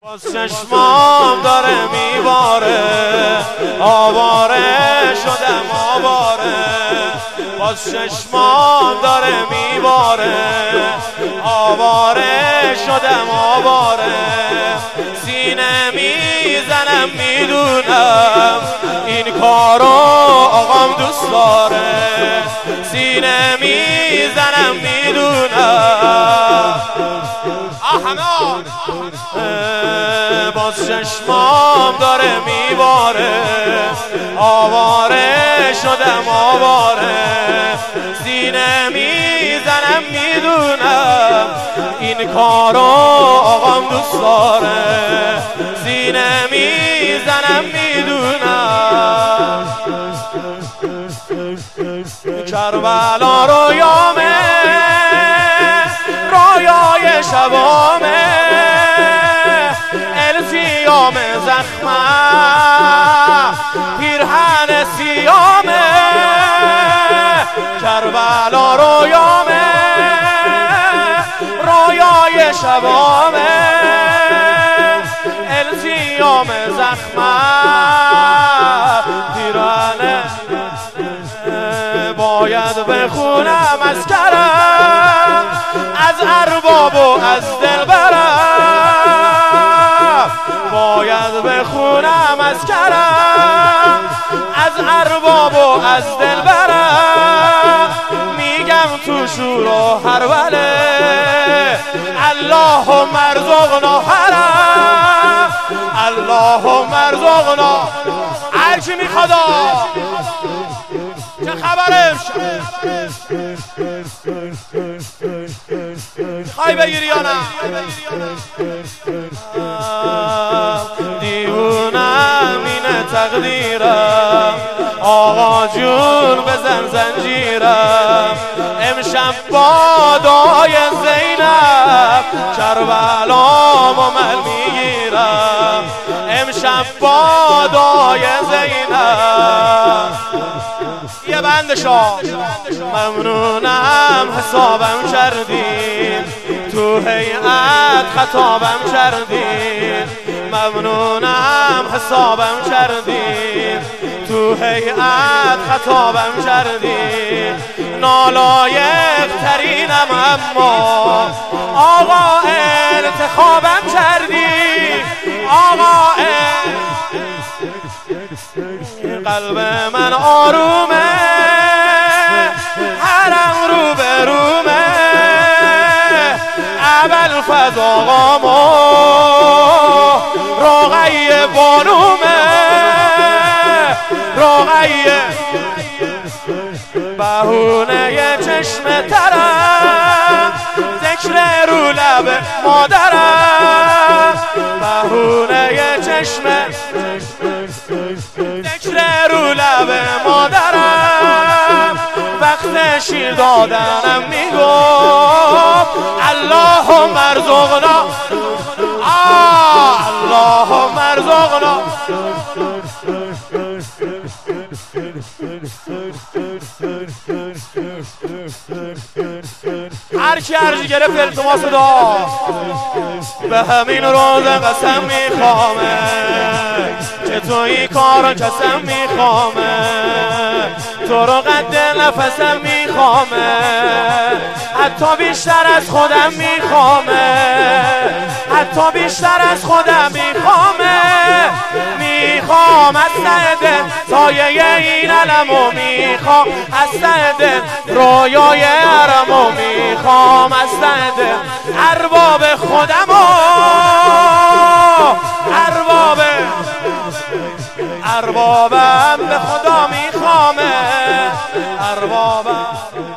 چشمام داره میباره، آواره شدم آواره. باز چشمام داره میباره، آواره شدم آواره. سینه میزنم میدونم این کارو آقام دوست داره. سینه میزنم میدونم آهمان. باز چشمام داره میباره، آواره شدم آواره. سینه میزنم میدونم این کارو آقام دوست داره. سینه میزنم میدونم کربلا رویامه، رویای شبامه. التیام زخمه، پیرهن سیامه. کربلا رویامه، رویای شبامه. التیام زخمه، پیرهن. باید بخونم از کرم، از ارباب و از دلبرم. باید بخونم از کرم، از ارباب و از دلبرم. میگم تو شور و هروله، اللهم ارزقنا حرم. اللهم ارزقنا. هرچی میخواد چه خبرش خواهی بگیری یا نه؟ دیوونم اینه تقدیرم، آقا جون بزن زنجیرم. امشب بادای زینب، کربلامو من میگیرم. امشب بادای زینب. یه بندشا ممنونم حسابم کردین، تو هیئت خطابم کردین. ممنونم حسابم کردین، تو هیئت خطابم کردین. نالایق ترینم اما آقا انتخابم کردین. آقا قلب من آرومه، حرم رو به رومه. ابوالفضل آقامو رقیه بانومه. رقیه بهونه چشم ترم، ذکر رو لب مادرم. بهونه چشم، ذکر رو لب مادرم. وقت شیر دادنم میگفت اللهم ارزقنا. اللهم ارزقنا. هرچی هرچی گرفت التماس داد. به همین روز قسم میخوامه که تو این کارو کسم میخوامه. تو رو قد نفسم میخوامه، حتی بیشتر از خودم میخوامه. حتی بیشتر از خودم میخوامه. میخوام از ته دل سایه این علمو میخوام. از ته دل رویای حرمو میخوام. از ته دل ارباب خودمو، اربابم به خدا میخوامه. اربابم